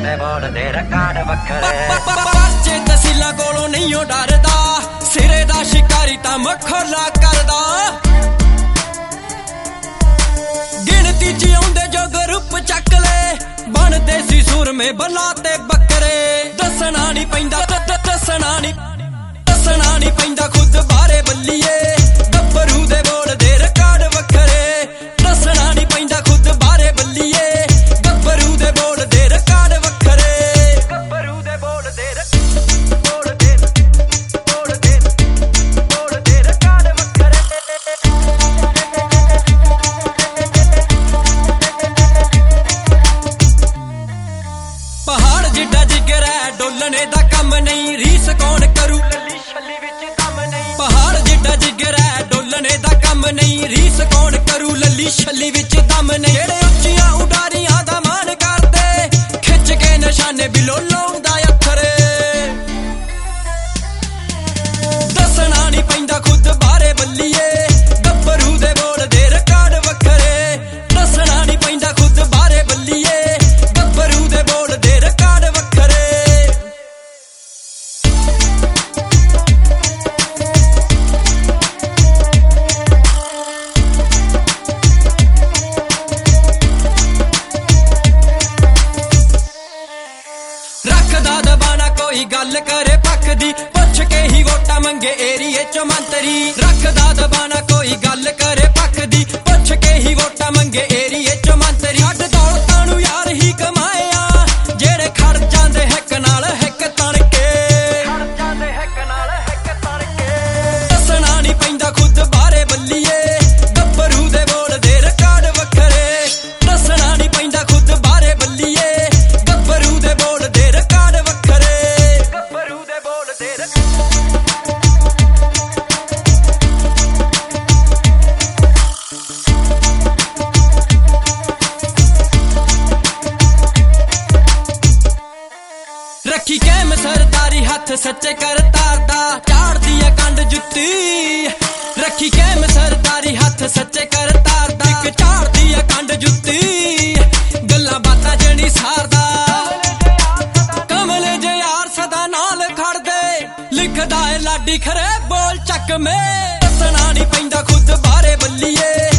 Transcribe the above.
ਦੇ ਬੋਲ ਦੇ ਰਿਕਾਰਡ ਵੱਖਰੇ। ਬੱਚੇ ਤਸੀਲਾ ਕੋਲੋਂ ਨਹੀਂ ਉਹ ਡਰਦਾ, ਸਿਰੇ ਦਾ ਸ਼ਿਕਾਰੀ ਤਾਂ ਮਖੌਲਾ ਕਰਦਾ। ਗਿਣਤੀ ਚ ਆਉਂਦੇ ਜੋ ਗਰੁੱਪ ਚੱਕ ਲੈ, ਬਣਦੇ ਸੀ ਸੂਰਮੇ ਬਲਾ ਤੇ ਬੱਕਰੇ। ਦੱਸਣਾ ਨਹੀਂ ਪੈਂਦਾ ਦੱਸਣਾ ਨਹੀਂ ਪੈਂਦਾ ਖੁਦ ਬਾਰੇ ਬੱਲੀਏ, ਗੱਭਰੂ ਦੇ ਬੋਲ ਦੇ ਰਿਕਾਰਡ ਵੱਖਰੇ। ਦੱਸਣਾ ਨਹੀਂ ਪੈਂਦਾ ਖੁਦ ਬਾਰੇ ਬੱਲੀਏ, ਗੱਭਰੂ ਦੇ ਬੋਲ ਦੇ ਰਿਕਾਰਡ ਵੱਖਰੇ। ਗੱਭਰੂ ਦੇ ਬੋਲ ਦੇ ਰਿਕਾਰਡ ਵੱਖਰੇ। ਪਹਾੜ ਜਿੱਡਾ ਜਿਗਰ ਹੈ ਡੋਲਣੇ ਦਾ ਕੰਮ ਨਹੀਂ, ਰੀਸ ਕੌਣ ਕਰੂ ਲੱਲੀ ਛੱਲੀ ਵਿੱਚ ਦਮ ਨਹੀਂ। ਪਹਾੜ ਜਿੱਡਾ ਜਿਗਰ ਹੈ ਡੋਲਣੇ ਦਾ ਕੰਮ ਨਹੀਂ, ਰੀਸ ਕੌਣ ਕਰੂ ਲੱਲੀ ਛੱਲੀ ਵਿੱਚ ਦਮ ਨਹੀਂ। ਜਿਹੜੇ ਉੱਚੀਆਂ ਉਡਾਰੀਆਂ ਦਾ ਮਾਣ ਕਰਦੇ, ਖਿੱਚ ਕੇ ਨਿਸ਼ਾਨੇ ਬਿਲੋ ਲਾਉਂਦਾ ਅੱਖਰੇ। ਦੱਸਣਾ ਨਹੀਂ ਪੈਂਦਾ ਖੁਦ ਬਾਰੇ ਬੱਲੀਏ, ਗੱਭਰੂ ਦੇ ਬੋਲ ਦੇ ਰਿਕਾਰਡ ਵੱਖਰੇ। ਦੱਸਣਾ ਨਹੀਂ ਪੈਂਦਾ ਖੁਦ ਬਾਰੇ ਬੱਲੀਏ, ਗੱਭਰੂ ਦੇ ਬੋਲ ਦੇ ਰਿਕਾਰਡ ਵੱਖਰੇ। ਰੱਖਦਾ ਦਬਾਣਾ ਕੋਈ ਗੱਲ ਕਰੇ ਪੱਖ ਦੀ, ਪੁੱਛ ਕੇ ਹੀ ਵੋਟਾਂ ਮੰਗੇ ਏਰੀਏ ਚ ਮੰਤਰੀ। ਰੱਖਦਾ ਦਬਾਣਾ ਕੋਈ ਗੱਲ ਕਰੇ ਪੱਖ ਦੀ, ਪੁੱਛ ਕੇ ਹੀ ਵੋਟਾਂ ਮੰਗੇ ਏਰੀਏ ਚ ਮੰਤਰੀ। ਛੱਡ ਦੌਲਤਾਂ ਨੂੰ ਯਾਰ ਹੀ ਕਮਾਇਆ, ਜਿਹੜੇ ਖੜ ਜਾਂਦੇ ਹਿੱਕ ਨਾਲ ਹਿੱਕ ਤਣ ਕੇ। ਦੱਸਣਾ ਨਹੀਂ ਪੈਂਦਾ ਖੁਦ ਬਾਰੇ ਬੱਲੀਏ, ਗੱਭਰੂ ਦੇ ਬੋਲ ਦੇ ਰਿਕਾਰਡ ਵੱਖਰੇ। ਦੱਸਣਾ ਨਹੀਂ ਪੈਂਦਾ ਖੁਦ ਬਾਰੇ ਬੱਲੀਏ, ਗੱਭਰੂ ਦੇ ਬੋਲ ਦੇ ਰਿਕਾਰਡ ਵੱਖਰੇ। ਗੱਭਰੂ ਦੇ ਬੋਲ ਦੇ ਰੱਖੀ ਕੈਮ ਸਰਦਾਰੀ ਹੱਥ ਸੱਚੇ ਕਰਤਾਰ ਦਾ, ਝਾੜਦੀ ਏ ਕੰਡ ਜੁੱਤੀ। ਰੱਖੀ ਕੈਮ ਸਰਦਾਰੀ ਹੱਥ ਸੱਚੇ ਕਰਤਾਰ ਦਾ, ਇੱਕ ਝਾੜਦੀ ਏ ਕੰਡ ਜੁੱਤੀ। ਗੱਲਾਂ ਬਾਤਾਂ ਜਣੀ ਸਾਰਦਾ, ਕਮਲੇ ਜੇ ਯਾਰ ਸਦਾ ਨਾਲ ਖੜਦੇ। ਲਿਖਦਾ ਏ ਲਾਡੀ ਖਰੇ ਬੋਲ ਚੱਕ ਮੇ, ਦੱਸਣਾ ਨਹੀਂ ਪੈਂਦਾ ਖੁਦ ਬਾਰੇ ਬੱਲੀਏ,